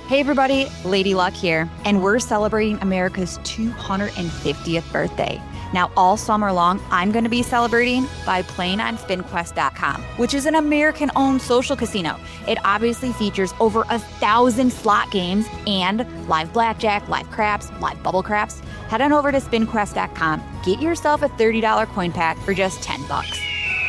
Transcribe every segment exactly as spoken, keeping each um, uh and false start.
Hey everybody, Lady Luck here, and we're celebrating America's two hundred fiftieth birthday. Now all summer long, I'm going to be celebrating by playing on spin quest dot com, which is an American-owned social casino. It obviously features over a thousand slot games and live blackjack, live craps, live bubble craps. Head on over to spin quest dot com, get yourself a thirty dollars coin pack for just ten bucks.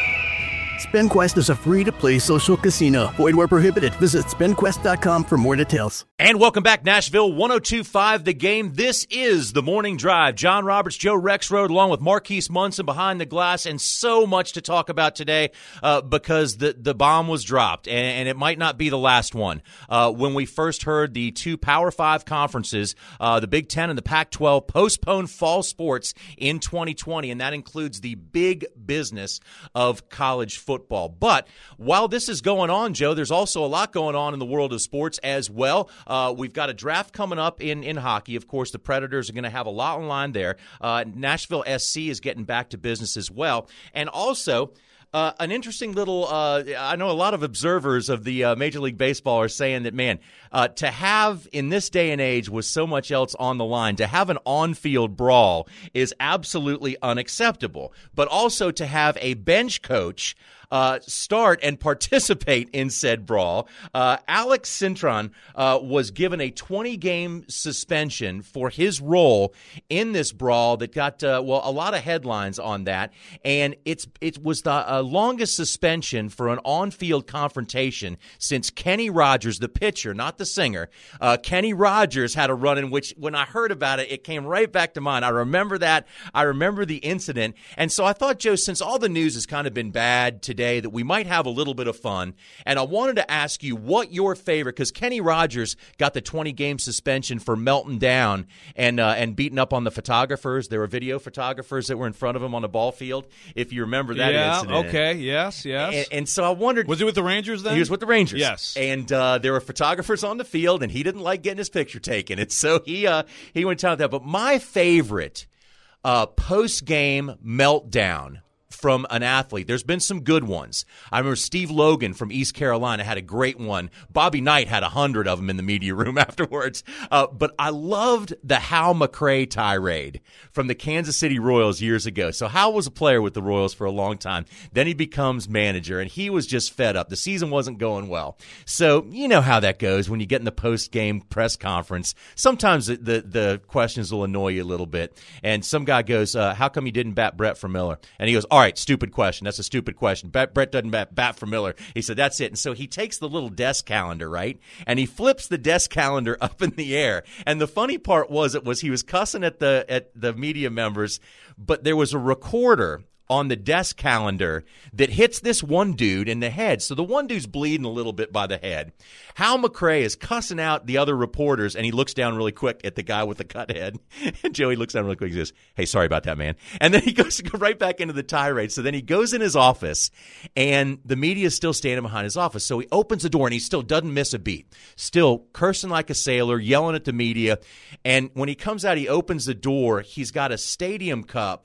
SpinQuest is a free-to-play social casino. Void where prohibited. Visit spin quest dot com for more details. And welcome back, Nashville, one oh two point five The Game. This is The Morning Drive. John Roberts, Joe Rexrode, along with Marquise Munson behind the glass, and so much to talk about today uh, because the, the bomb was dropped, and, and it might not be the last one. Uh, when we first heard the two Power Five conferences, uh, the Big Ten and the Pac twelve, postpone fall sports in twenty twenty, and that includes the big business of college football. But while this is going on, Joe, there's also a lot going on in the world of sports as well. Uh, we've got a draft coming up in, in hockey. Of course, the Predators are going to have a lot on line there. Uh, Nashville S C is getting back to business as well. And also, Uh, an interesting little uh, – I know a lot of observers of the uh, Major League Baseball are saying that, man, uh, to have in this day and age with so much else on the line, to have an on-field brawl is absolutely unacceptable. But also to have a bench coach uh, start and participate in said brawl. Uh, Alex Cintron uh, was given a twenty-game suspension for his role in this brawl that got, uh, well, a lot of headlines on that. And it's it was the uh, longest suspension for an on-field confrontation since Kenny Rogers, the pitcher, not the singer. Uh, Kenny Rogers had a run in which, when I heard about it, it came right back to mind. I remember that. I remember the incident. And so I thought, Joe, since all the news has kind of been bad today, that we might have a little bit of fun. And I wanted to ask you what your favorite, because Kenny Rogers got the twenty-game suspension for melting down and uh, and beating up on the photographers. There were video photographers that were in front of him on the ball field, if you remember that yeah, incident. Okay, yes, yes. And, and so I wondered. Was he with the Rangers then? He was with the Rangers. Yes. And uh, there were photographers on the field, and he didn't like getting his picture taken. And so he uh, he went down with that. But my favorite uh, post-game meltdown from an athlete, there's been some good ones. I remember Steve Logan from East Carolina had a great one. Bobby Knight had a hundred of them in the media room afterwards. Uh, but I loved the Hal McRae tirade from the Kansas City Royals years ago. So Hal was a player with the Royals for a long time. Then he becomes manager, and he was just fed up. The season wasn't going well. So you know how that goes when you get in the post-game press conference. Sometimes the, the, the questions will annoy you a little bit. And some guy goes, uh, how come you didn't bat Brett for Miller? And he goes, all right, stupid question. That's a stupid question. Brett, Brett doesn't bat, bat for Miller. He said, that's it. And so he takes the little desk calendar, right? And he flips the desk calendar up in the air. And the funny part was, it was he was cussing at the at the media members, but there was a recorder on the desk calendar that hits this one dude in the head. So the one dude's bleeding a little bit by the head. Hal McRae is cussing out the other reporters, and he looks down really quick at the guy with the cut head. And Joey looks down really quick and says, hey, sorry about that, man. And then he goes right back into the tirade. So then he goes in his office, and the media is still standing behind his office. So he opens the door, and he still doesn't miss a beat. Still cursing like a sailor, yelling at the media. And when he comes out, he opens the door. He's got a stadium cup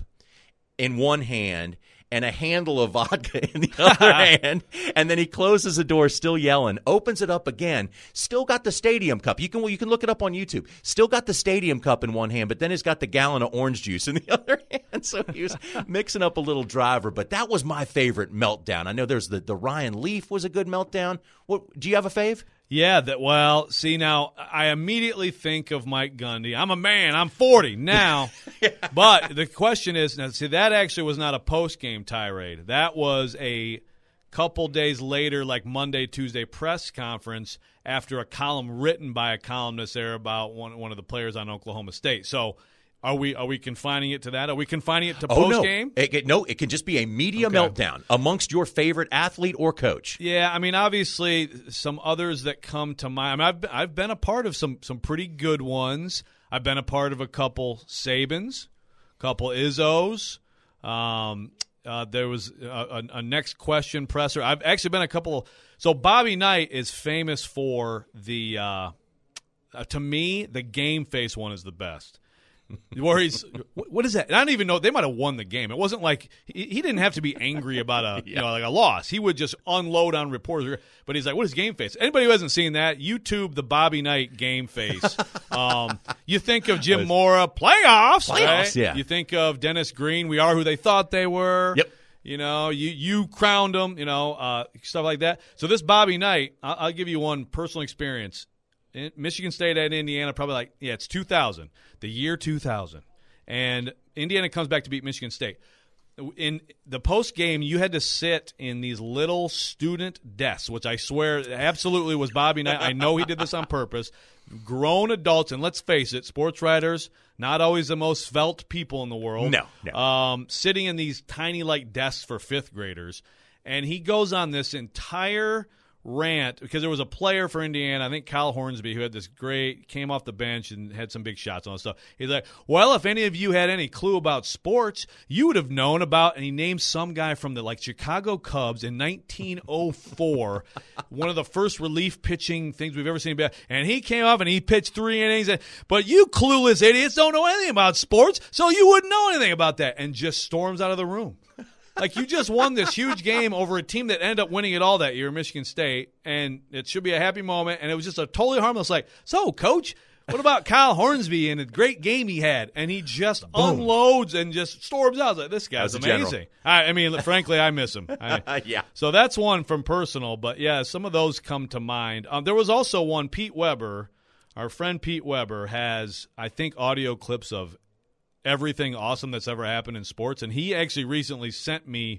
in one hand and a handle of vodka in the other hand, and then he closes the door, still yelling, opens it up again, still got the stadium cup. You can you can look it up on YouTube. Still got the stadium cup in one hand, but then he's got the gallon of orange juice in the other hand. So he was mixing up a little driver, but that was my favorite meltdown. I know there's the, the Ryan Leaf was a good meltdown. What, do you have a fave? Yeah, that well, see, now, I immediately think of Mike Gundy. I'm a man. I'm forty now. Yeah. But the question is, now, see, that actually was not a post-game tirade. That was a couple days later, like Monday, Tuesday press conference after a column written by a columnist there about one, one of the players on Oklahoma State. So Are we are we confining it to that? Are we confining it to oh, post game? No. It, it, no, it can just be a media okay. meltdown amongst your favorite athlete or coach. Yeah, I mean, obviously, some others that come to mind. I mean, I've I've been a part of some some pretty good ones. I've been a part of a couple Sabans, a couple Izzos. Um, uh, there was a, a, a next question presser. I've actually been a couple. So Bobby Knight is famous for the. Uh, uh, to me, the game face one is the best. Where he's, what is that? And I don't even know. They might have won the game. It wasn't like he, he didn't have to be angry about a yeah. you know like a loss. He would just unload on reporters. But he's like, "What is game face?" Anybody who hasn't seen that, YouTube the Bobby Knight game face. um, you think of Jim Mora playoffs, playoffs, right? yeah. You think of Dennis Green. We are who they thought they were. Yep. You know, you you crowned them. You know, uh, stuff like that. So this Bobby Knight, I'll, I'll give you one personal experience. In Michigan State at Indiana, probably like, yeah, it's two thousand, the year two thousand. And Indiana comes back to beat Michigan State. In the post game, you had to sit in these little student desks, which I swear absolutely was Bobby Knight. I know he did this on purpose. Grown adults, and let's face it, sports writers, not always the most svelte people in the world. No, no. Um, sitting in these tiny, like, desks for fifth graders. And he goes on this entire rant because there was a player for Indiana, I think Kyle Hornsby, who had this great, came off the bench and had some big shots and stuff. He's like, well, if any of you had any clue about sports, you would have known about, and he named some guy from the like Chicago Cubs in nineteen oh four, one of the first relief pitching things we've ever seen. And he came off and he pitched three innings. And, but you clueless idiots don't know anything about sports, so you wouldn't know anything about that, and just storms out of the room. Like, you just won this huge game over a team that ended up winning it all that year, Michigan State, and it should be a happy moment, and it was just a totally harmless, like, so, Coach, what about Kyle Hornsby and the great game he had? And he just Boom. unloads and just storms out. I was like, this guy's amazing. I, I mean, frankly, I miss him. I, yeah. So that's one from personal, but, yeah, some of those come to mind. Um, there was also one, Pete Weber, our friend Pete Weber has, I think, audio clips of everything awesome that's ever happened in sports, and he actually recently sent me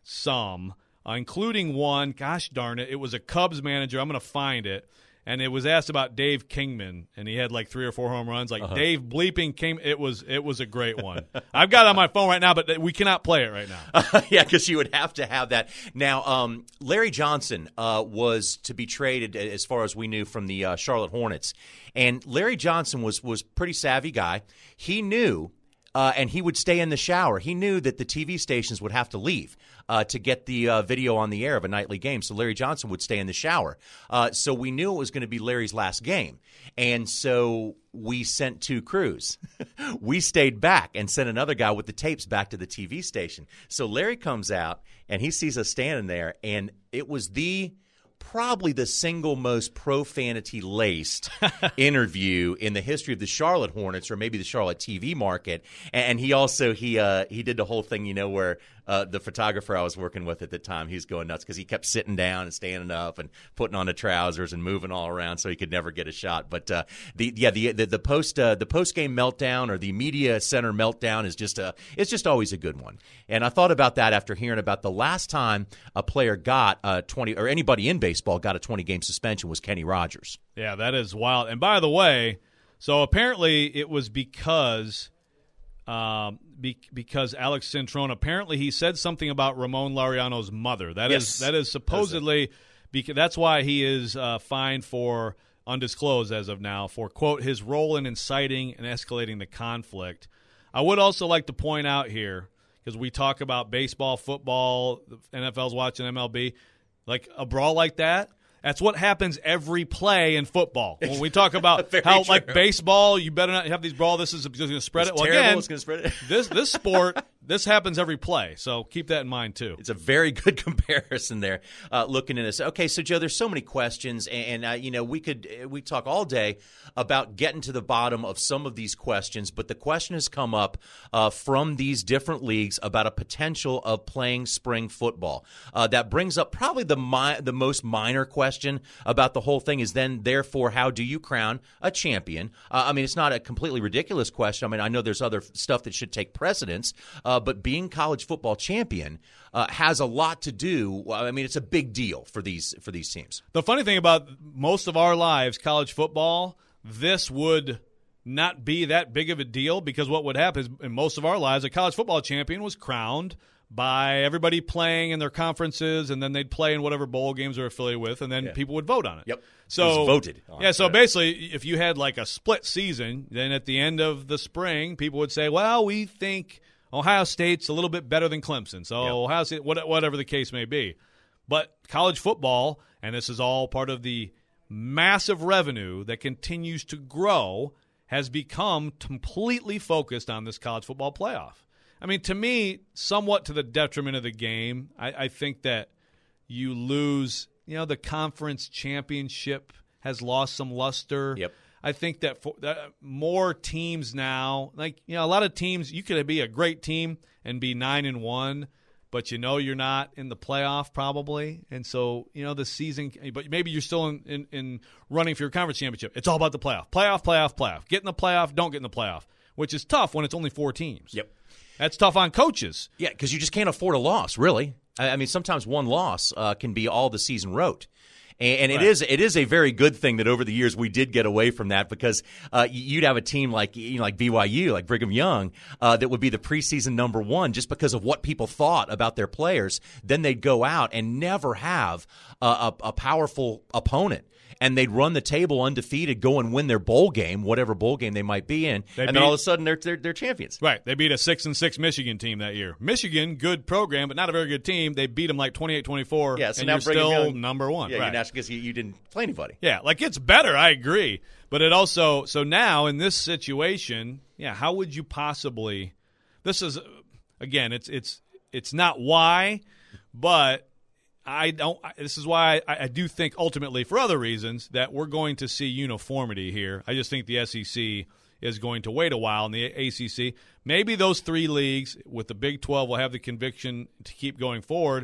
some, uh, including one, gosh darn it, it was a Cubs manager, I'm going to find it, and it was asked about Dave Kingman, and he had like three or four home runs, like uh-huh. Dave bleeping Kingman, it was it was a great one. I've got it on my phone right now, but we cannot play it right now. Uh, yeah, because you would have to have that. Now, um, Larry Johnson uh, was to be traded, as far as we knew, from the uh, Charlotte Hornets, and Larry Johnson was was pretty savvy guy. He knew Uh, and he would stay in the shower. He knew that the T V stations would have to leave uh, to get the uh, video on the air of a nightly game. So Larry Johnson would stay in the shower. Uh, so we knew it was going to be Larry's last game. And so we sent two crews. We stayed back and sent another guy with the tapes back to the T V station. So Larry comes out, and he sees us standing there, and it was the – probably the single most profanity-laced interview in the history of the Charlotte Hornets, or maybe the Charlotte T V market. And he also he uh, he did the whole thing, you know, where uh, the photographer I was working with at the time, he was going nuts because he kept sitting down and standing up and putting on the trousers and moving all around so he could never get a shot. But uh, the yeah the the, the post uh, the post game meltdown or the media center meltdown is just a it's just always a good one. And I thought about that after hearing about the last time a player got a twenty or anybody in baseball got a twenty-game suspension was Kenny Rogers. Yeah, that is wild. And by the way, so apparently it was because um, be, because Alex Cintrone, apparently he said something about Ramon Laureano's mother. That yes. is that is supposedly because that's why he is uh, fined for undisclosed as of now for, quote, his role in inciting and escalating the conflict. I would also like to point out here, because we talk about baseball, football, the N F L's watching M L B, like a brawl like that, that's what happens every play in football. When we talk about how, true. like baseball, you better not have these brawl. This is going to spread it's it. Well, terrible. again, It's going to spread it. this this sport, this happens every play. So keep that in mind too. It's a very good comparison there. Uh, looking at this, okay. So Joe, there's so many questions, and, and uh, you know we could we talk all day about getting to the bottom of some of these questions. But the question has come up uh, from these different leagues about a potential of playing spring football. Uh, that brings up probably the mi- the most minor question about the whole thing is then, therefore, how do you crown a champion? Uh, I mean, it's not a completely ridiculous question. I mean, I know there's other stuff that should take precedence, uh, but being college football champion uh, has a lot to do. I mean, it's a big deal for these for these teams. The funny thing about most of our lives, college football, this would not be that big of a deal because what would happen is in most of our lives, a college football champion was crowned by everybody playing in their conferences, and then they'd play in whatever bowl games they're affiliated with, and then yeah. people would vote on it. Yep. So, it was voted on. Yeah, so basically, if you had like a split season, then at the end of the spring, people would say, well, we think Ohio State's a little bit better than Clemson. So yep. Ohio State, whatever the case may be. But college football, and this is all part of the massive revenue that continues to grow, has become completely focused on this college football playoff. I mean, to me, somewhat to the detriment of the game. I, I think that you lose, you know, the conference championship has lost some luster. Yep. I think that, for, that more teams now, like, you know, a lot of teams, you could be a great team and be nine and one, but you know you're not in the playoff probably. And so, you know, the season, but maybe you're still in, in, in running for your conference championship. It's all about the playoff. Playoff, playoff, playoff. Get in the playoff, don't get in the playoff, which is tough when it's only four teams. Yep. That's tough on coaches. Yeah, because you just can't afford a loss, really. I, I mean, sometimes one loss uh, can be all the season wrote. And Right. it is it is a very good thing that over the years we did get away from that, because uh, you'd have a team like you know, like B Y U, like Brigham Young, uh, that would be the preseason number one just because of what people thought about their players. Then they'd go out and never have a, a, a powerful opponent. And they'd run the table undefeated, go and win their bowl game, whatever bowl game they might be in, They and beat- then all of a sudden they're, they're they're champions. Right. They beat a six and six Michigan team that year. Michigan, good program, but not a very good team. They beat them like twenty-eight twenty-four, Yeah, so and now you're Brigham still Young- number one. Yeah, right. you're because you, you didn't play anybody. Yeah, like it's better, I agree. But it also, so now in this situation, yeah, how would you possibly, this is, again, it's it's it's not why, but I don't, this is why I, I do think ultimately for other reasons that we're going to see uniformity here. I just think the S E C is going to wait a while, and the A C C, maybe those three leagues with the Big twelve will have the conviction to keep going forward,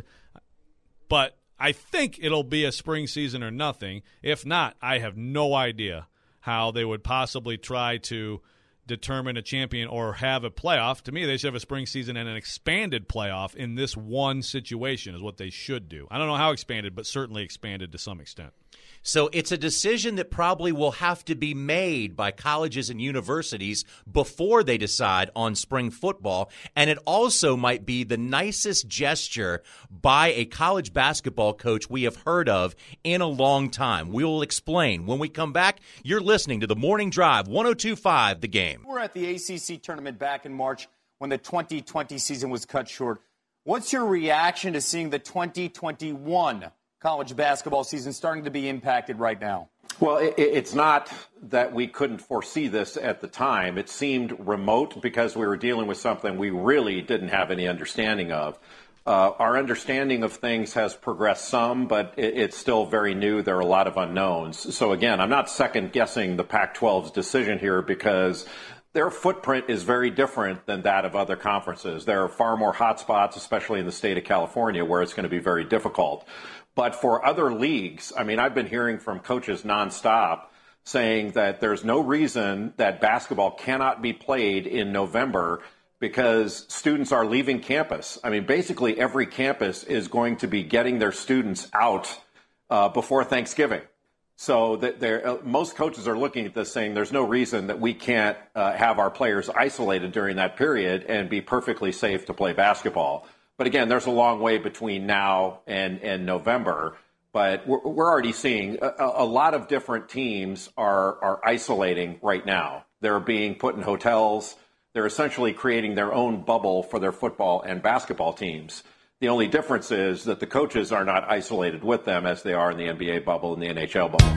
but I think it'll be a spring season or nothing. If not, I have no idea how they would possibly try to determine a champion or have a playoff. To me, they should have a spring season and an expanded playoff in this one situation is what they should do. I don't know how expanded, but certainly expanded to some extent. So it's a decision that probably will have to be made by colleges and universities before they decide on spring football. And it also might be the nicest gesture by a college basketball coach we have heard of in a long time. We will explain. When we come back, you're listening to The Morning Drive, one oh two point five The Game. We're at the A C C tournament back in March when the twenty twenty season was cut short. What's your reaction to seeing the twenty twenty-one college basketball season starting to be impacted right now? Well, it, it's not that we couldn't foresee this at the time. It seemed remote because we were dealing with something we really didn't have any understanding of. Uh, our understanding of things has progressed some, but it, it's still very new. There are a lot of unknowns. So, again, I'm not second-guessing the Pac twelve's decision here because their footprint is very different than that of other conferences. There are far more hotspots, especially in the state of California, where it's going to be very difficult. But for other leagues, I mean, I've been hearing from coaches nonstop saying that there's no reason that basketball cannot be played in November because students are leaving campus. I mean, basically every campus is going to be getting their students out uh, before Thanksgiving. So that uh, most coaches are looking at this saying there's no reason that we can't uh, have our players isolated during that period and be perfectly safe to play basketball. But again, there's a long way between now and, and November. But we're, we're already seeing a, a lot of different teams are, are isolating right now. They're being put in hotels. They're essentially creating their own bubble for their football and basketball teams. The only difference is that the coaches are not isolated with them as they are in the N B A bubble and the N H L bubble.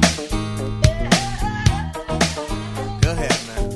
Go ahead, man.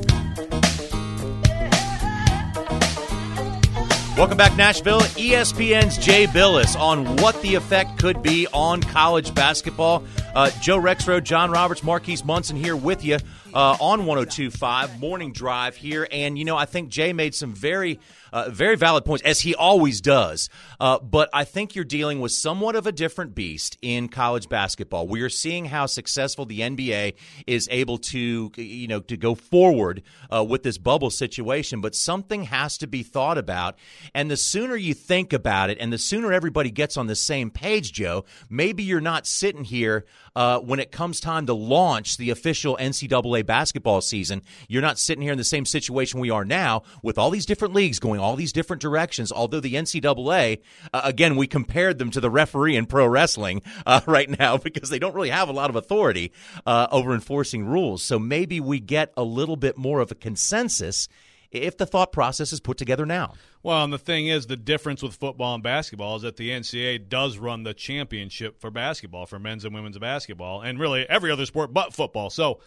Welcome back, Nashville. E S P N's Jay Billis on what the effect could be on college basketball. Uh, Joe Rexrode, John Roberts, Marquise Munson here with you uh, on one oh two point five Morning Drive here. And, you know, I think Jay made some very, uh, very valid points, as he always does. Uh, but I think you're dealing with somewhat of a different beast in college basketball. We are seeing how successful the N B A is able to, you know, to go forward uh, with this bubble situation. But something has to be thought about. And the sooner you think about it and the sooner everybody gets on the same page, Joe, maybe you're not sitting here uh, when it comes time to launch the official N C double A basketball season. You're not sitting here in the same situation we are now with all these different leagues going all these different directions, although the N C double A, uh, again, we compared them to the referee in pro wrestling uh, right now because they don't really have a lot of authority uh, over enforcing rules. So maybe we get a little bit more of a consensus if the thought process is put together now. Well, and the thing is, the difference with football and basketball is that the N C double A does run the championship for basketball, for men's and women's basketball, and really every other sport but football. So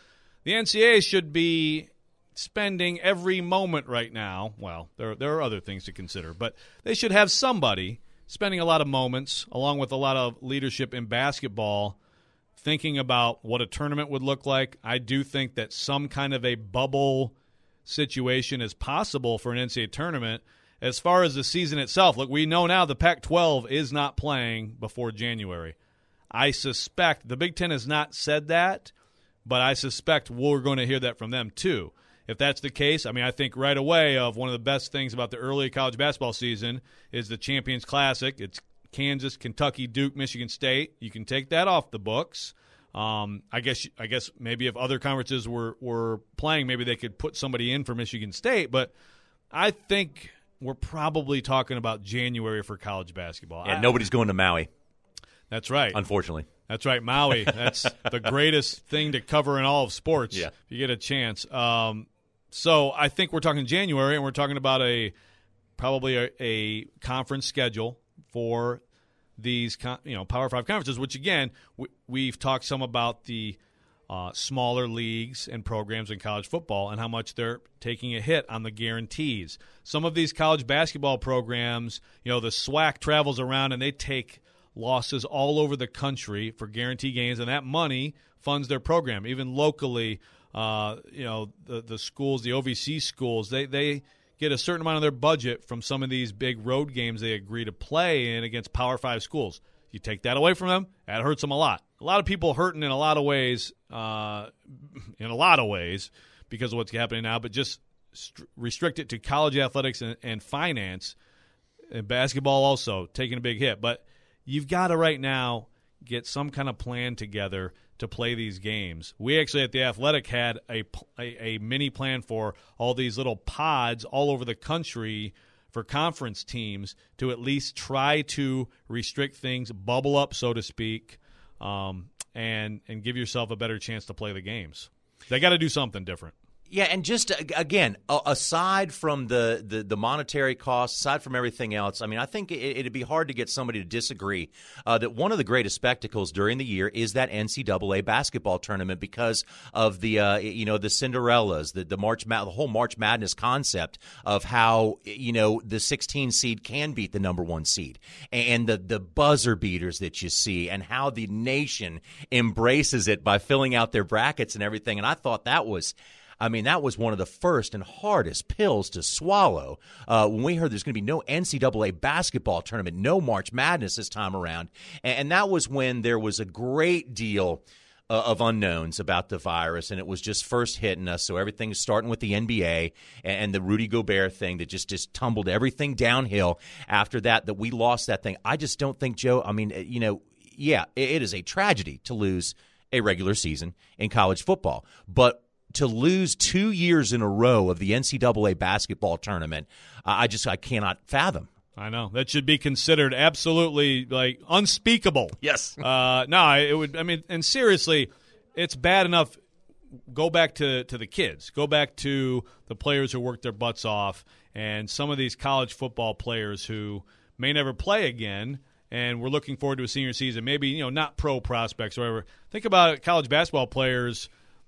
the N C double A should be spending every moment right now. Well, there there are other things to consider, but they should have somebody spending a lot of moments, along with a lot of leadership in basketball, thinking about what a tournament would look like. I do think that some kind of a bubble situation is possible for an N C double A tournament. As far as the season itself, look, we know now the Pac twelve is not playing before January. I suspect the Big Ten has not said that, but I suspect we're going to hear that from them too. If that's the case, I mean, I think right away of one of the best things about the early college basketball season is the Champions Classic. It's Kansas, Kentucky, Duke, Michigan State. You can take that off the books. Um, I guess I guess maybe if other conferences were, were playing, maybe they could put somebody in for Michigan State. But I think we're probably talking about January for college basketball. And I, nobody's going to Maui. That's right. Unfortunately. That's right, Maui. That's the greatest thing to cover in all of sports. Yeah. If you get a chance. Um, so I think we're talking January, and we're talking about a probably a, a conference schedule for these, you know, Power Five conferences. Which again, we, we've talked some about the uh, smaller leagues and programs in college football and how much they're taking a hit on the guarantees. Some of these college basketball programs, you know, the SWAC travels around and they take losses all over the country for guarantee games, and that money funds their program. Even locally, uh, you know, the the schools, the O V C schools, they they get a certain amount of their budget from some of these big road games they agree to play in against Power Five schools. You take that away from them, that hurts them a lot. A lot of people hurting in a lot of ways, uh, in a lot of ways because of what's happening now, but just st- restrict it to college athletics and, and finance, and basketball also taking a big hit. But you've got to right now get some kind of plan together to play these games. We actually at The Athletic had a, a, a mini plan for all these little pods all over the country for conference teams to at least try to restrict things, bubble up, so to speak, um, and and give yourself a better chance to play the games. They got to do something different. Yeah, and just, again, aside from the, the, the monetary costs, aside from everything else, I mean, I think it, it'd be hard to get somebody to disagree uh, that one of the greatest spectacles during the year is that N C double A basketball tournament because of the, uh, you know, the Cinderellas, the, the March, the whole March Madness concept of how, you know, the sixteen seed can beat the number one seed, and the, the buzzer beaters that you see, and how the nation embraces it by filling out their brackets and everything. And I thought that was – I mean, that was one of the first and hardest pills to swallow uh, when we heard there's going to be no N C double A basketball tournament, no March Madness this time around. And, and that was when there was a great deal uh, of unknowns about the virus, and it was just first hitting us. So everything is starting with the N B A and, and the Rudy Gobert thing that just, just tumbled everything downhill after that, that we lost that thing. I just don't think, Joe, I mean, you know, yeah, it, it is a tragedy to lose a regular season in college football. But to lose two years in a row of the N C double A basketball tournament, uh, I just I cannot fathom. I know. That should be considered absolutely, like, unspeakable. Yes. Uh, no, it would. I mean, and seriously, it's bad enough. Go back to, to the kids. Go back to the players who worked their butts off, and some of these college football players who may never play again, and we're looking forward to a senior season. Maybe, you know, not pro prospects or whatever. Think about it, college basketball players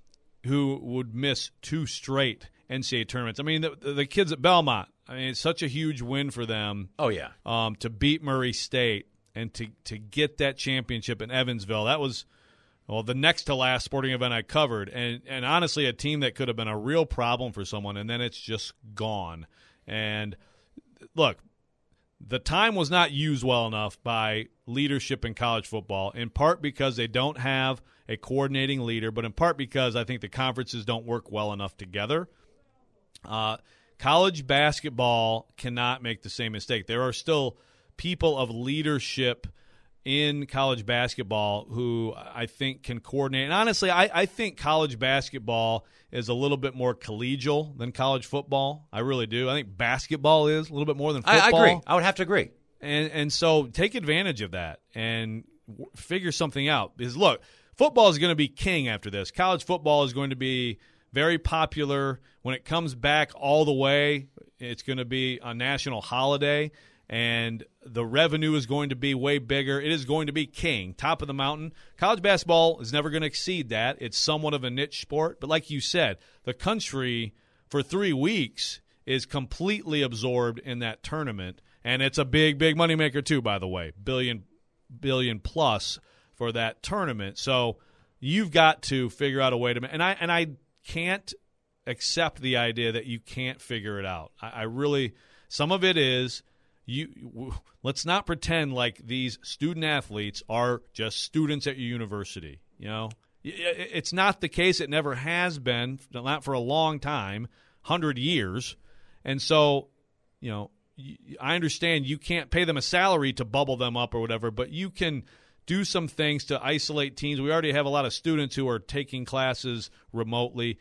who would miss two straight N C double A tournaments. I mean, the, the kids at Belmont, I mean, it's such a huge win for them. Oh, yeah. Um, to beat Murray State and to, to get that championship in Evansville. That was, well, the next to last sporting event I covered. And, and honestly, a team that could have been a real problem for someone, and then it's just gone. And, look, the time was not used well enough by leadership in college football, in part because they don't have a coordinating leader, but in part because I think the conferences don't work well enough together. Uh, college basketball cannot make the same mistake. There are still people of leadership in college basketball who I think can coordinate. And honestly, I, I think college basketball is a little bit more collegial than college football. I really do. I think basketball is a little bit more than football. I, I agree. I would have to agree. And and so take advantage of that and w- figure something out. Because, look, football is going to be king after this. College football is going to be very popular. When it comes back all the way, it's going to be a national holiday. and the revenue is going to be way bigger. It is going to be king, top of the mountain. College basketball is never going to exceed that. It's somewhat of a niche sport. But like you said, the country for three weeks is completely absorbed in that tournament. And it's a big, big moneymaker too, by the way, billion, billion plus for that tournament. So you've got to figure out a way to – and I and I can't accept the idea that you can't figure it out. I, I really – some of it is – You let's not pretend like these student athletes are just students at your university. You know, it's not the case. It never has been, not for a long time, hundred years. And so, you know, I understand you can't pay them a salary to bubble them up or whatever, but you can do some things to isolate teams. We already have a lot of students who are taking classes remotely.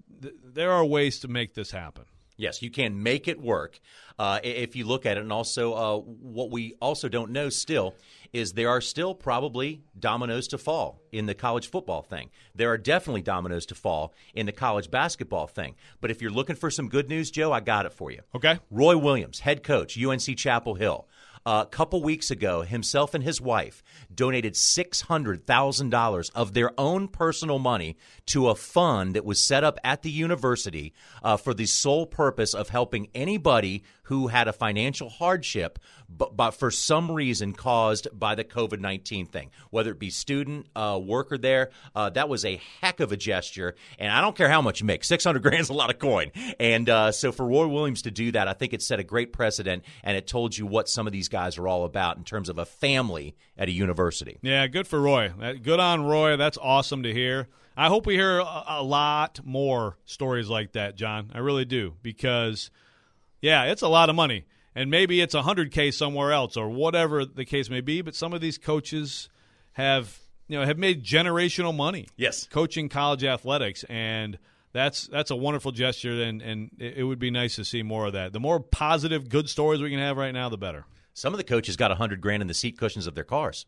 There are ways to make this happen. Yes, you can make it work uh, if you look at it. And also uh, what we also don't know still is there are still probably dominoes to fall in the college football thing. There are definitely dominoes to fall in the college basketball thing. But if you're looking for some good news, Joe, I got it for you. Okay. Roy Williams, head coach, U N C Chapel Hill. A couple weeks ago, himself and his wife donated six hundred thousand dollars of their own personal money to a fund that was set up at the university uh, for the sole purpose of helping anybody who had a financial hardship, but, but for some reason caused by the COVID nineteen thing, whether it be student, uh, worker there. Uh, that was a heck of a gesture, and I don't care how much you make. six hundred grand is a lot of coin. And uh, so for Roy Williams to do that, I think it set a great precedent, and it told you what some of these guys are all about in terms of a family at a university. Yeah, good for Roy. Good on Roy. That's awesome to hear. I hope we hear a, a lot more stories like that, John. I really do, because, yeah, it's a lot of money. And maybe it's one hundred K somewhere else or whatever the case may be, but some of these coaches have, you know, have made generational money. Yes. Coaching college athletics, and that's that's a wonderful gesture, and, and it, it would be nice to see more of that. The more positive, good stories we can have right now, the better. Some of the coaches got one hundred grand in the seat cushions of their cars.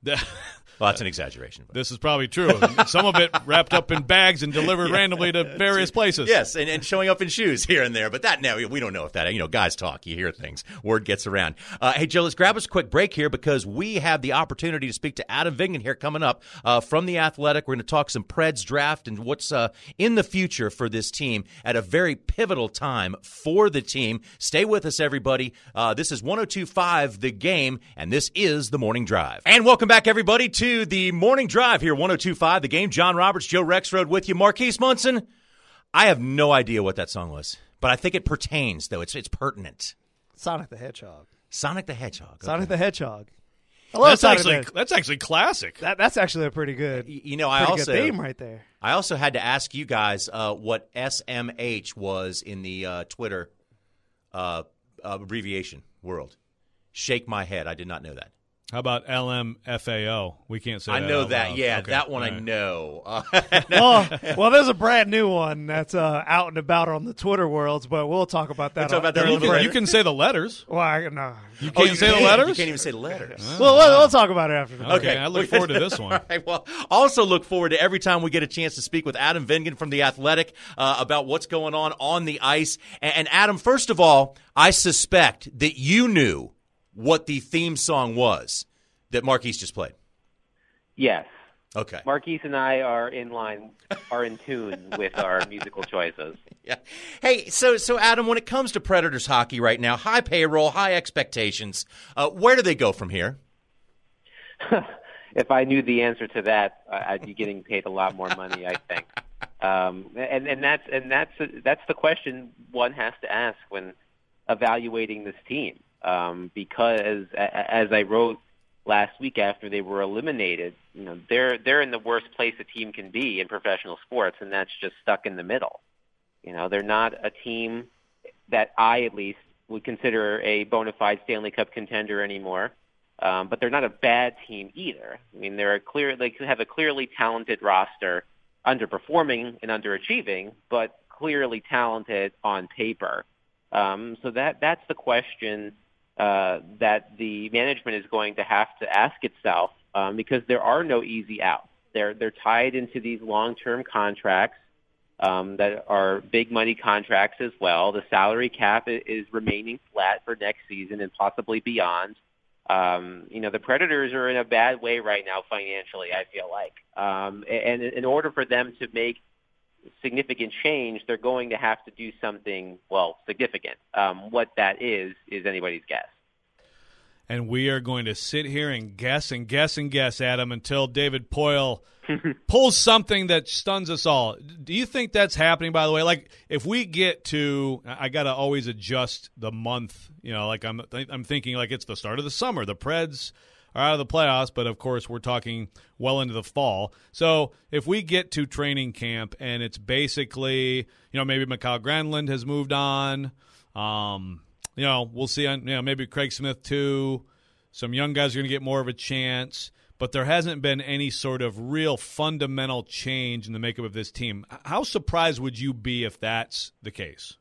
Well, that's an exaggeration. But. This is probably true. Some of it wrapped up in bags and delivered yeah. randomly to various places. Yes, and, and showing up in shoes here and there. But that now we don't know if that, you know, guys talk. You hear things. Word gets around. Uh, hey, Joe, let's grab us a quick break here because we have the opportunity to speak to Adam Vingan here coming up uh, from The Athletic. We're going to talk some Preds draft and what's uh, in the future for this team at a very pivotal time for the team. Stay with us, everybody. Uh, this is one oh two point five The Game, and this is The Morning Drive. And welcome back, everybody, to The Morning Drive here, one oh two point five The Game. John Roberts, Joe Rexrode with you. Marquise Munson, I have no idea what that song was, but I think it pertains, though. It's it's pertinent. Sonic the Hedgehog. Sonic the Hedgehog. Okay. Sonic the Hedgehog. I love that's Sonic actually the that's actually classic. That, that's actually a pretty good, you know, I pretty also good theme right there. I also had to ask you guys uh, what S M H was in the uh, Twitter uh, abbreviation world. Shake my head. I did not know that. How about L M F A O? We can't say I that. know out that. loud. Yeah, okay. that one All I right. know. Uh, well, well, there's a brand new one that's uh, out and about on the Twitter worlds, but we'll talk about that. We'll talk about that during a the little You break. bit. can, you can say the letters. Well, I, no. You can't oh, you say the can't- letters? You can't even say the letters. Well, we'll, we'll talk about it after the break. Okay, I look forward to this one. All right, well, also look forward to every time we get a chance to speak with Adam Vingan from The Athletic uh, about what's going on on the ice. And, and Adam, first of all, I suspect that you knew what the theme song was that Marquise just played. Yes. Okay. Marquise and I are in line, are in tune with our musical choices. Yeah. Hey, so so Adam, when it comes to Predators hockey right now, high payroll, high expectations, uh, where do they go from here? If I knew the answer to that, I'd be getting paid a lot more money, I think. Um, and, and that's and that's that's the question one has to ask when evaluating this team. Um, because as I wrote last week after they were eliminated, you know, they're they're in the worst place a team can be in professional sports, and that's just stuck in the middle. You know, they're not a team that I at least would consider a bona fide Stanley Cup contender anymore. Um, but they're not a bad team either. I mean, they're a clear they have a clearly talented roster, underperforming and underachieving, but clearly talented on paper. Um, so that that's the question Uh, that the management is going to have to ask itself, um, because there are no easy outs. They're they're tied into these long-term contracts. um, that are big money contracts as well. The salary cap is, is remaining flat for next season and possibly beyond. Um, you know, the Predators are in a bad way right now financially, I feel like. Um, and in order for them to make significant change, they're going to have to do something, well, significant. Um, what that is, is anybody's guess. And we are going to sit here and guess and guess and guess, Adam, until David Poile pulls something that stuns us all. Do you think that's happening, by the way? Like, if we get to – I got to always adjust the month. You know, like I'm I'm thinking like it's the start of the summer. The Preds are out of the playoffs, but, of course, we're talking well into the fall. So if we get to training camp and it's basically, you know, maybe Mikael Granlund has moved on, um – you know, we'll see on, you know, maybe Craig Smith too. Some young guys are going to get more of a chance, but there hasn't been any sort of real fundamental change in the makeup of this team. How surprised would you be if that's the case?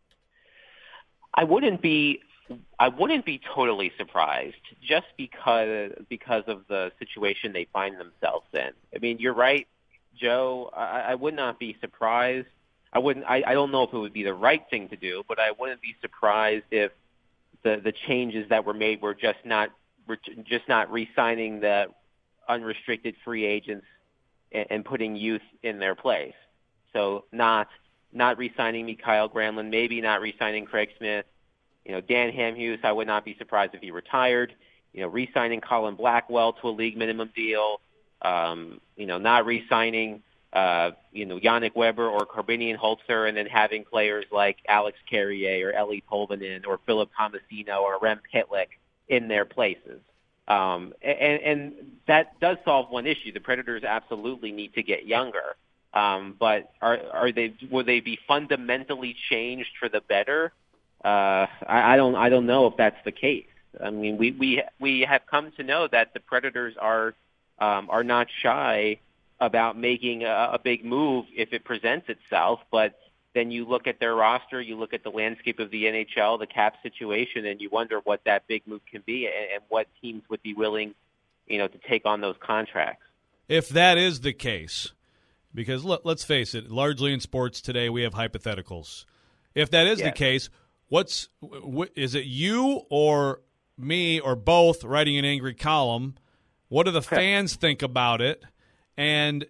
I wouldn't be I wouldn't be totally surprised just because because of the situation they find themselves in. I mean, you're right, Joe. I, I would not be surprised. I wouldn't. I, I don't know if it would be the right thing to do, but I wouldn't be surprised if the the changes that were made were just not were just not re-signing the unrestricted free agents and, and putting youth in their place. So not not re-signing Mikael Granlund, maybe not re-signing Craig Smith. You know, Dan Hamhuis, I would not be surprised if he retired. You know, re-signing Colin Blackwell to a league minimum deal. Um, you know, not re-signing. Uh, you know, Yannick Weber or Korbinian Holzer, and then having players like Alex Carrier or Ellie Polvinen or Philip Tomasino or Rem Pitlick in their places. Um, and, and that does solve one issue. The Predators absolutely need to get younger. Um, but are, are they, will they be fundamentally changed for the better? Uh, I, I don't, I don't know if that's the case. I mean, we, we, we have come to know that the Predators are, um, are not shy about making a, a big move if it presents itself, but then you look at their roster, you look at the landscape of the N H L, the cap situation, and you wonder what that big move can be and, and what teams would be willing, you know, to take on those contracts. If that is the case, because let, let's face it, largely in sports today we have hypotheticals. If that is yes. the case, what's what, is it you or me or both writing an angry column? What do the fans think about it? And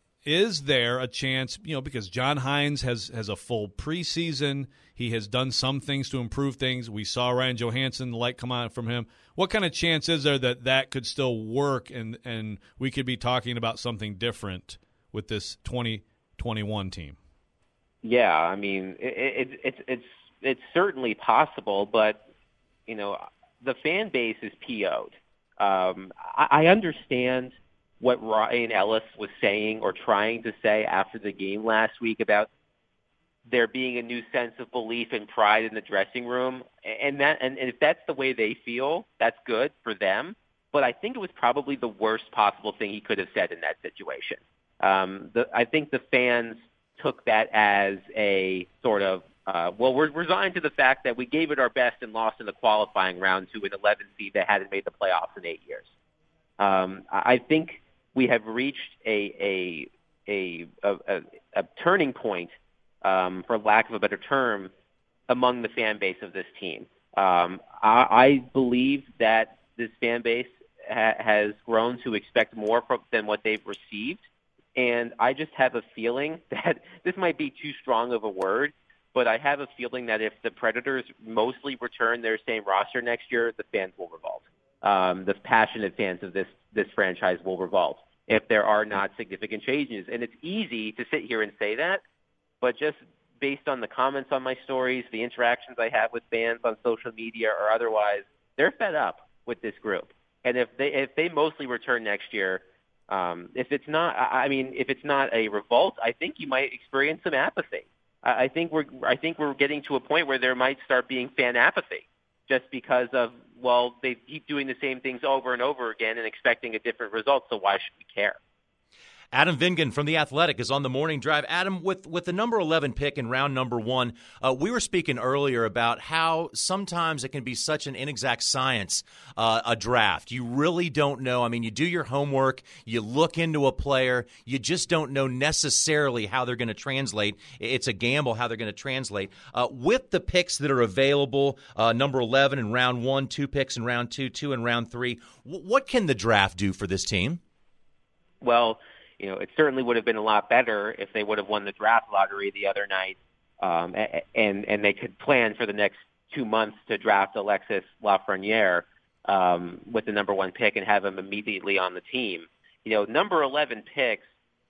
is there a chance, you know, because John Hines has, has a full preseason. He has done some things to improve things. We saw Ryan Johansson, the light come on from him. What kind of chance is there that that could still work and, and we could be talking about something different with this twenty twenty-one team? Yeah, I mean, it, it, it's it's it's certainly possible, but, you know, the fan base is P O'd. Um, I, I understand what Ryan Ellis was saying or trying to say after the game last week about there being a new sense of belief and pride in the dressing room. And that, and if that's the way they feel, that's good for them. But I think it was probably the worst possible thing he could have said in that situation. Um, the, I think the fans took that as a sort of, uh, well, we're resigned to the fact that we gave it our best and lost in the qualifying round to an eleven seed that hadn't made the playoffs in eight years. Um, I think we have reached a a a, a, a turning point, um, for lack of a better term, among the fan base of this team. Um, I, I believe that this fan base ha- has grown to expect more from, than what they've received, and I just have a feeling that this might be too strong of a word, but I have a feeling that if the Predators mostly return their same roster next year, the fans will revolt. Um, the passionate fans of this this franchise will revolt if there are not significant changes. And it's easy to sit here and say that, but just based on the comments on my stories, the interactions I have with fans on social media or otherwise, they're fed up with this group. And if they if they mostly return next year, um, if it's not, I mean, if it's not a revolt, I think you might experience some apathy. I think we're I think we're getting to a point where there might start being fan apathy, just because of, well, they keep doing the same things over and over again and expecting a different result, so why should we care? Adam Vingan from The Athletic is on the Morning Drive. Adam, with, with the number eleven pick in round number one, uh, we were speaking earlier about how sometimes it can be such an inexact science, uh, a draft. You really don't know. I mean, you do your homework, you look into a player, you just don't know necessarily how they're going to translate. It's a gamble how they're going to translate. Uh, with the picks that are available, uh, number eleven in round one, two picks in round two, two in round three, w- what can the draft do for this team? Well, you know, it certainly would have been a lot better if they would have won the draft lottery the other night, um, and and they could plan for the next two months to draft Alexis Lafreniere um, with the number one pick and have him immediately on the team. You know, number eleven picks.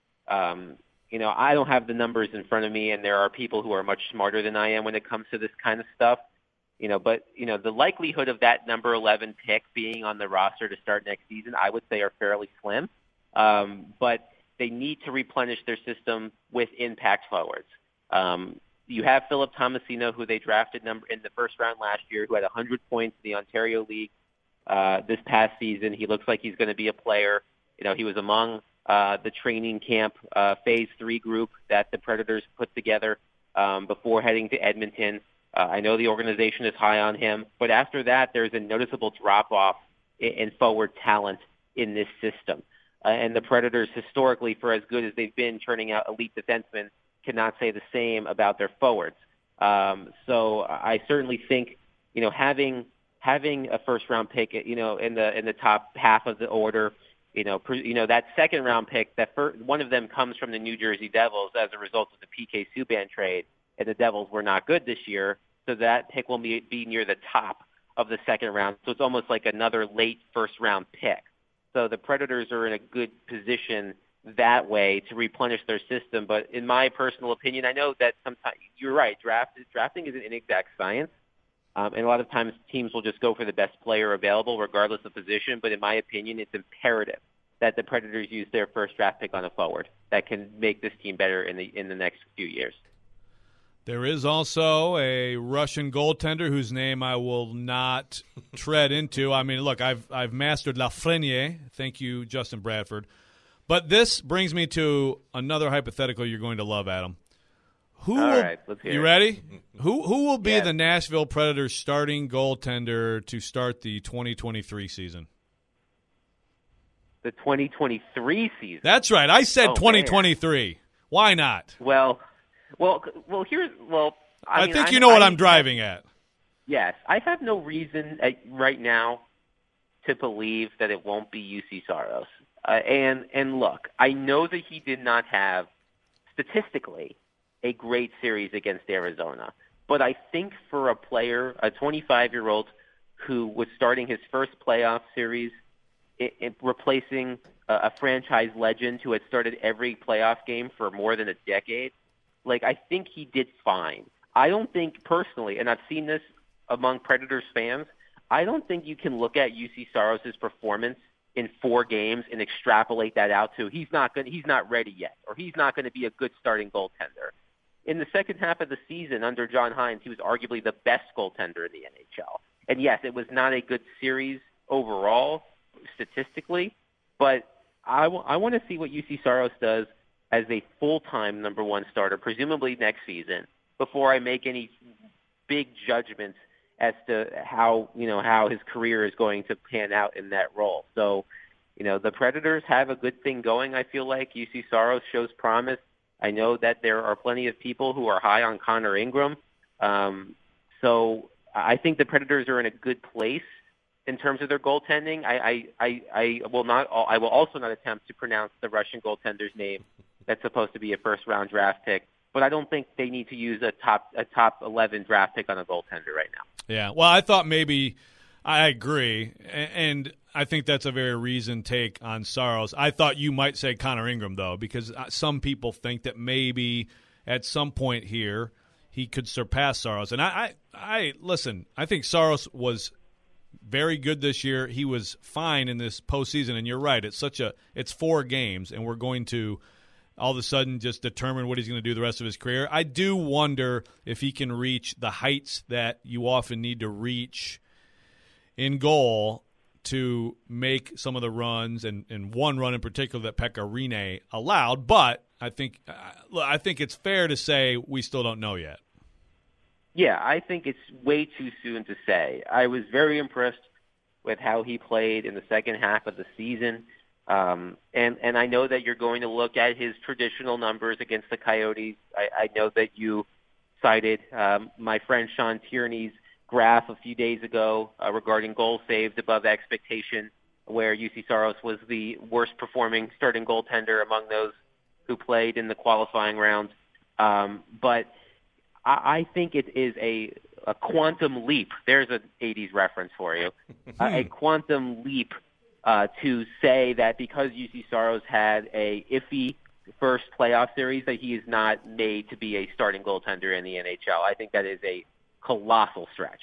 Um, you know, I don't have the numbers in front of me, and there are people who are much smarter than I am when it comes to this kind of stuff. You know, but you know, the likelihood of that number eleven pick being on the roster to start next season, I would say, are fairly slim. Um, but they need to replenish their system with impact forwards. Um, you have Philip Tomasino, who they drafted number in the first round last year, who had one hundred points in the Ontario League uh, this past season. He looks like he's going to be a player. You know, he was among uh, the training camp uh, phase three group that the Predators put together um, before heading to Edmonton. Uh, I know the organization is high on him, but after that, there's a noticeable drop-off in, in forward talent in this system. Uh, and the Predators, historically, for as good as they've been turning out elite defensemen, cannot say the same about their forwards. Um, so I certainly think, you know, having having a first round pick, you know, in the in the top half of the order, you know, per, you know that second round pick, that first, one of them comes from the New Jersey Devils as a result of the P K Subban trade, and the Devils were not good this year, so that pick will be, be near the top of the second round. So it's almost like another late first round pick. So the Predators are in a good position that way to replenish their system. But in my personal opinion, I know that sometimes you're right. Draft, drafting is an inexact science. Um, and a lot of times teams will just go for the best player available regardless of position. But in my opinion, it's imperative that the Predators use their first draft pick on a forward that can make this team better in the in the next few years. There is also a Russian goaltender whose name I will not tread into. I mean, look, I've I've mastered Lafreniere. Thank you, Justin Bradford. But this brings me to another hypothetical you're going to love, Adam. Who All will, right, let's hear you it. ready? Who who will be Yes. the Nashville Predators starting goaltender to start the twenty twenty-three season? The twenty twenty-three season. That's right. I said Oh, twenty twenty-three. Why not? Well, well, well. Here's well. I, I, mean, think I, you know what I, I'm driving at. Yes, I have no reason uh, right now to believe that it won't be U C Saros. Uh, and and look, I know that he did not have statistically a great series against Arizona, but I think for a player, a twenty-five-year-old who was starting his first playoff series, it, it, replacing a, a franchise legend who had started every playoff game for more than a decade, like I think he did fine. I don't think personally, and I've seen this among Predators fans, I don't think you can look at U C Saros' performance in four games and extrapolate that out to he's not going he's not ready yet, or he's not going to be a good starting goaltender. In the second half of the season under John Hines, he was arguably the best goaltender in the N H L. And yes, it was not a good series overall statistically, but I, w- I want to see what U C Saros does as a full-time number one starter, presumably next season, before I make any big judgments as to how, you know, how his career is going to pan out in that role. So, you know, the Predators have a good thing going, I feel like. U C Saros shows promise. I know that there are plenty of people who are high on Connor Ingram. Um, so I think the Predators are in a good place in terms of their goaltending. I, I, I, I will not, I will also not attempt to pronounce the Russian goaltender's name that's supposed to be a first round draft pick. But I don't think they need to use a top a top eleven draft pick on a goaltender right now. Yeah, well, I thought maybe I agree, and I think that's a very reasoned take on Saros. I thought you might say Connor Ingram, though, because some people think that maybe at some point here he could surpass Saros. And I, I, I listen, I think Saros was very good this year. He was fine in this postseason, and you're right. It's such a it's four games, and we're going to all of a sudden just determine what he's going to do the rest of his career. I do wonder if he can reach the heights that you often need to reach in goal to make some of the runs, and, and one run in particular that Pekka Rinne allowed. But I think I think it's fair to say we still don't know yet. Yeah, I think it's way too soon to say. I was very impressed with how he played in the second half of the season. Um, and, and I know that you're going to look at his traditional numbers against the Coyotes. I, I know that you cited um, my friend Sean Tierney's graph a few days ago uh, regarding goals saved above expectation, where U C Saros was the worst performing starting goaltender among those who played in the qualifying round. Um, but I think it is a, a quantum leap. There's an eighties reference for you. uh, a quantum leap uh, to say that because U C Saros had a iffy first playoff series that he is not made to be a starting goaltender in the N H L. I think that is a colossal stretch.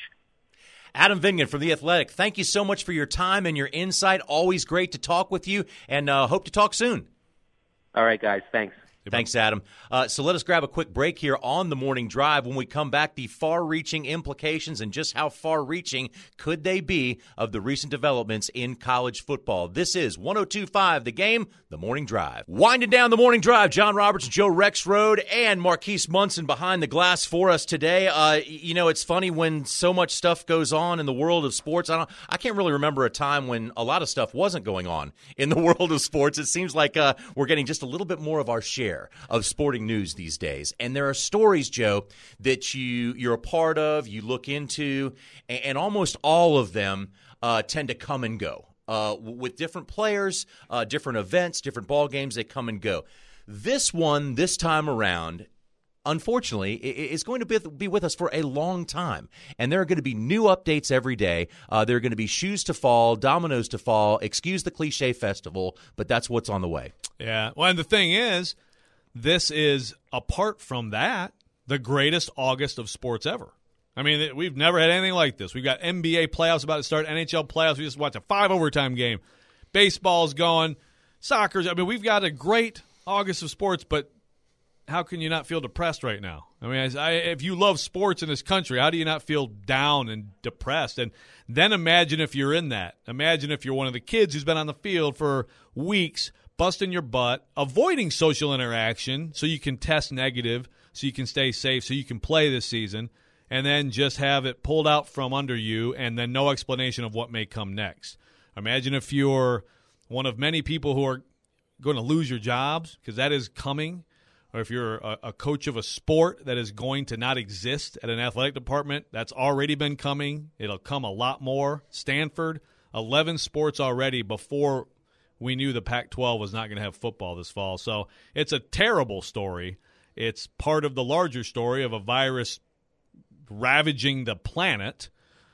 Adam Vingan from The Athletic, thank you so much for your time and your insight. Always great to talk with you, and uh, hope to talk soon. All right, guys. Thanks. Thanks, Adam. Uh, so let us grab a quick break here on the Morning Drive. When we come back, the far-reaching implications and just how far-reaching could they be of the recent developments in college football. This is one oh two point five The Game, The Morning Drive. Winding down the Morning Drive, John Roberts, Joe Rexrode, and Marquise Munson behind the glass for us today. Uh, you know, it's funny when so much stuff goes on in the world of sports. I don't, I can't really remember a time when a lot of stuff wasn't going on in the world of sports. It seems like uh, we're getting just a little bit more of our share of sporting news these days. And there are stories, Joe, that you, you're a part of, you look into, and, and almost all of them uh, tend to come and go. Uh, with different players, uh, different events, different ball games, they come and go. This one, this time around, unfortunately, is going to be with us for a long time. And there are going to be new updates every day. Uh, there are going to be shoes to fall, dominoes to fall, excuse the cliche festival, but that's what's on the way. Yeah. Well, and the thing is, this is, apart from that, the greatest August of sports ever. I mean, we've never had anything like this. We've got N B A playoffs about to start, N H L playoffs. We just watched a five-overtime game. Baseball's going. Soccer's. I mean, we've got a great August of sports, but how can you not feel depressed right now? I mean, I, if you love sports in this country, how do you not feel down and depressed? And then imagine if you're in that. Imagine if you're one of the kids who's been on the field for weeks, busting your butt, avoiding social interaction so you can test negative, so you can stay safe, so you can play this season, and then just have it pulled out from under you and then no explanation of what may come next. Imagine if you're one of many people who are going to lose your jobs, because that is coming, or if you're a, a coach of a sport that is going to not exist at an athletic department, that's already been coming. It'll come a lot more. Stanford, eleven sports already before we knew the Pac twelve was not going to have football this fall. So it's a terrible story. It's part of the larger story of a virus ravaging the planet.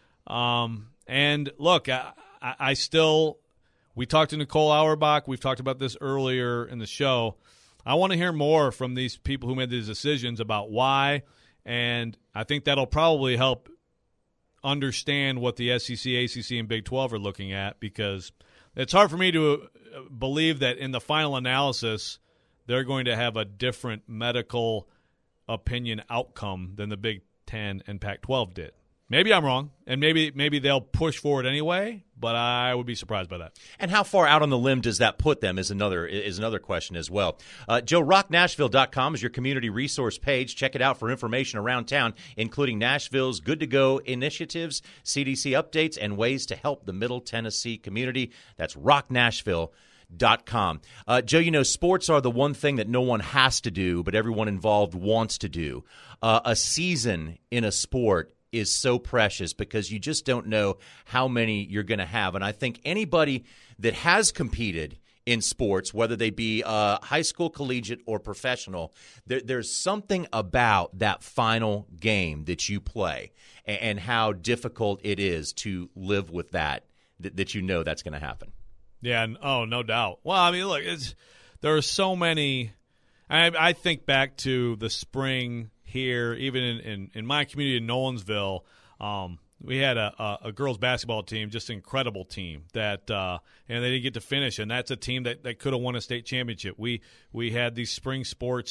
Um, and look, I, I, I still, we talked to Nicole Auerbach. We've talked about this earlier in the show. I want to hear more from these people who made these decisions about why, and I think that'll probably help understand what the S E C, A C C, and Big twelve are looking at, because it's hard for me to believe that in the final analysis they're going to have a different medical opinion outcome than the Big Ten and Pac twelve did. Maybe I'm wrong, and maybe maybe they'll push forward anyway, but I would be surprised by that. And how far out on the limb does that put them is another is another question as well. Uh, Joe, rock nashville dot com is your community resource page. Check it out for information around town, including Nashville's good-to-go initiatives, C D C updates, and ways to help the Middle Tennessee community. That's rock nashville dot com. Uh, Joe, you know, sports are the one thing that no one has to do, but everyone involved wants to do. Uh, a season in a sport is so precious because you just don't know how many you're going to have. And I think anybody that has competed in sports, whether they be uh, high school, collegiate, or professional, there, there's something about that final game that you play and, and how difficult it is to live with that, that, that you know that's going to happen. Yeah, and, oh, no doubt. Well, I mean, look, it's, there are so many. I, I think back to the spring here, even in, in, in my community in Nolensville, um, we had a, a, a girls basketball team, just an incredible team that, uh, and they didn't get to finish, and that's a team that, that could have won a state championship. We we had these spring sports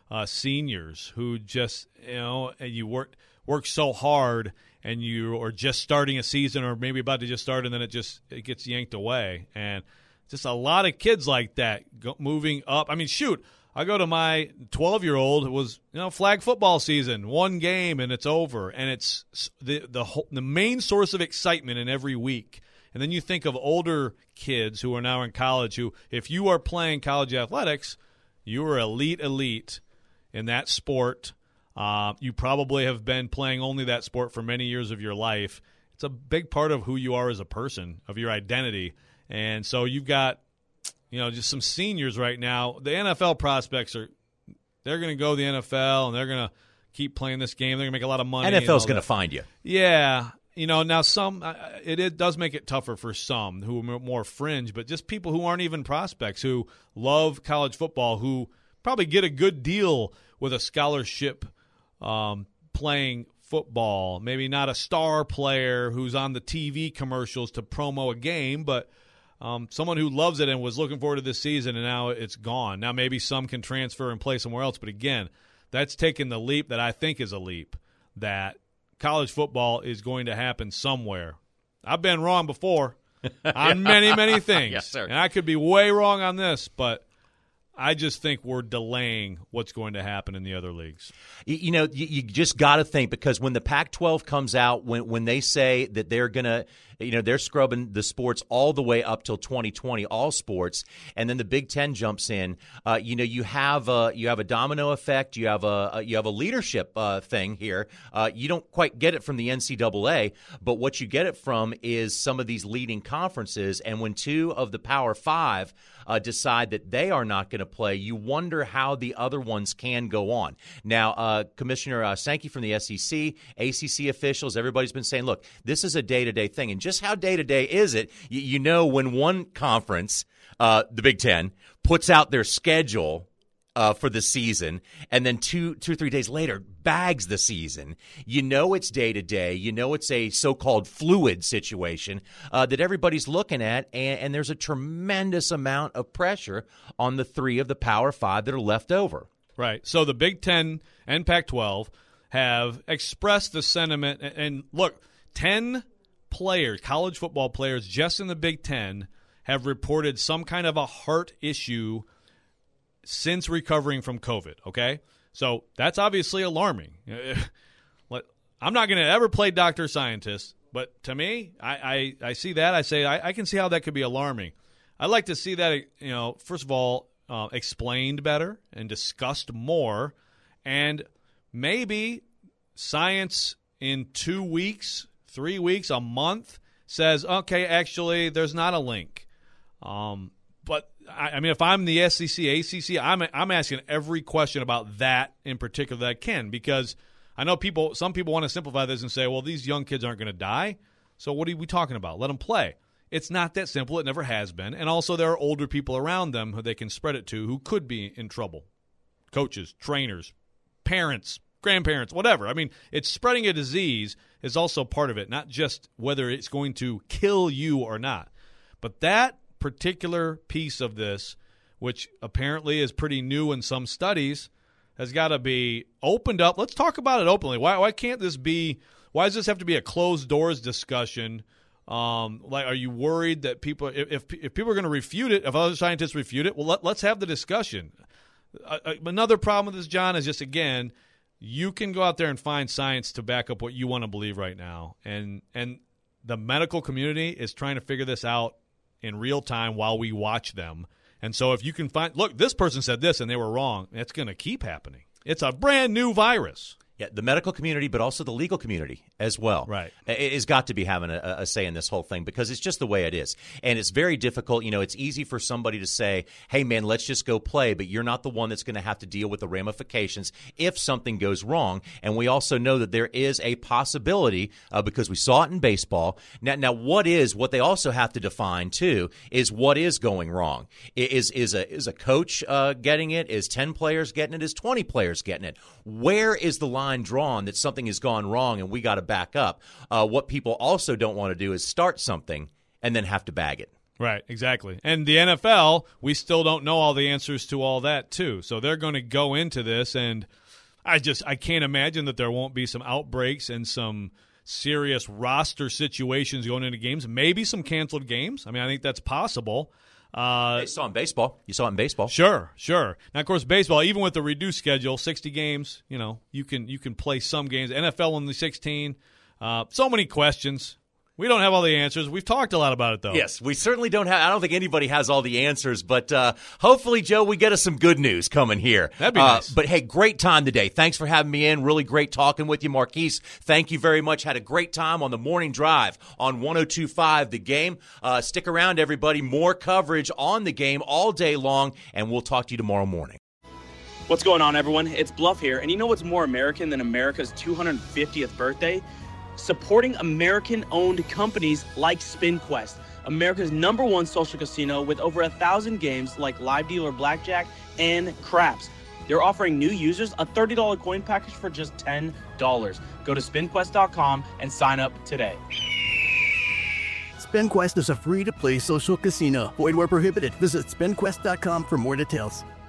uh, seniors who just, you know, and you work work so hard and you are just starting a season or maybe about to just start and then it just it gets yanked away. And just a lot of kids like that go, moving up. I mean, shoot, I go to my twelve-year-old. It was, you know, flag football season, one game and it's over. And it's the the whole, the main source of excitement in every week. And then you think of older kids who are now in college who, if you are playing college athletics, you are elite, elite in that sport. Uh, you probably have been playing only that sport for many years of your life. It's a big part of who you are as a person, of your identity. And so you've got, you know, just some seniors right now. The N F L prospects are, they're going to go to the N F L and they're going to keep playing this game. They're going to make a lot of money. N F L's going to find you. Yeah. You know, now some uh, it, it does make it tougher for some who are more fringe, but just people who aren't even prospects who love college football, who probably get a good deal with a scholarship um, playing football. Maybe not a star player who's on the T V commercials to promo a game, but um, someone who loves it and was looking forward to this season, and now it's gone. Now maybe some can transfer and play somewhere else, but again, that's taking the leap that I think is a leap, that college football is going to happen somewhere. I've been wrong before on many, many things. Yes, sir. And I could be way wrong on this, but I just think we're delaying what's going to happen in the other leagues. You, you know, you, you just got to think, because when the Pac twelve comes out, when when they say that they're going to, you know, they're scrubbing the sports all the way up till twenty twenty, all sports, and then the Big Ten jumps in. Uh, you know, you have a you have a domino effect. You have a, a you have a leadership uh, thing here. Uh, you don't quite get it from the N C double A, but what you get it from is some of these leading conferences. And when two of the Power Five uh, decide that they are not going to play, you wonder how the other ones can go on. Now, uh, Commissioner uh, Sankey from the S E C, A C C officials, everybody's been saying, look, this is a day-to-day thing. And just how day-to-day is it? You, you know, when one conference, uh, the Big Ten, puts out their schedule Uh, for the season, and then two, two or three days later bags the season, you know it's day to day. You know it's a so-called fluid situation uh, that everybody's looking at, and, and there's a tremendous amount of pressure on the three of the Power Five that are left over. Right. So the Big Ten and Pac twelve have expressed the sentiment, and, and look, ten players, college football players, just in the Big Ten have reported some kind of a heart issue since recovering from COVID, okay? So that's obviously alarming. I'm not going to ever play doctor scientist, but to me, I, I, I see that. I say I, I can see how that could be alarming. I'd like to see that, you know, first of all, uh, explained better and discussed more, and maybe science in two weeks, three weeks, a month says, okay, actually, there's not a link. Um, but I mean, if I'm the S E C, A C C, I'm I'm asking every question about that in particular that I can, because I know people. Some people want to simplify this and say, "Well, these young kids aren't going to die, so what are we talking about? Let them play." It's not that simple. It never has been. And also, there are older people around them who they can spread it to who could be in trouble: coaches, trainers, parents, grandparents, whatever. I mean, it's spreading a disease is also part of it, not just whether it's going to kill you or not, but that particular piece of this, which apparently is pretty new in some studies, has got to be opened up. Let's talk about it openly. Why why can't this be – why does this have to be a closed doors discussion? Um, like, are you worried that people – if if people are going to refute it, if other scientists refute it, well, let, let's have the discussion. Uh, another problem with this, John, is just, again, you can go out there and find science to back up what you want to believe right now. And And the medical community is trying to figure this out in real time while we watch them. And so if you can find, look, this person said this and they were wrong, it's going to keep happening. It's a brand new virus. Yeah, the medical community, but also the legal community as well. Right. It has got to be having a, a say in this whole thing, because it's just the way it is. And it's very difficult. You know, it's easy for somebody to say, hey, man, let's just go play, but you're not the one that's going to have to deal with the ramifications if something goes wrong. And we also know that there is a possibility, uh, because we saw it in baseball. Now, now, what is, what they also have to define, too, is what is going wrong. Is, is, a, is a coach uh, getting it? Is ten players getting it? Is twenty players getting it? Where is the line drawn that something has gone wrong and we got to back up? Uh, what people also don't want to do is start something and then have to bag it. Right, exactly. And the N F L, we still don't know all the answers to all that, too. So they're going to go into this, and I just I can't imagine that there won't be some outbreaks and some serious roster situations going into games. Maybe some canceled games. I mean, I think that's possible. Uh, you saw it in baseball. You saw it in baseball. Sure, sure. Now, of course, baseball, even with the reduced schedule, sixty games, you know, you can you can play some games. N F L only sixteen. Uh, so many questions. We don't have all the answers. We've talked a lot about it, though. Yes, we certainly don't have – I don't think anybody has all the answers. But uh, hopefully, Joe, we get us some good news coming here. That'd be uh, nice. But, hey, great time today. Thanks for having me in. Really great talking with you. Marquise, thank you very much. Had a great time on the morning drive on one oh two point five The Game. Uh, stick around, everybody. More coverage on the game all day long, and we'll talk to you tomorrow morning. What's going on, everyone? It's Bluff here. And you know what's more American than America's two hundred fiftieth birthday? Supporting American-owned companies like SpinQuest, America's number one social casino with over a thousand games like Live Dealer Blackjack and Craps. They're offering new users a thirty dollars coin package for just ten dollars. Go to spin quest dot com and sign up today. SpinQuest is a free-to-play social casino. Void where prohibited. Visit spin quest dot com for more details.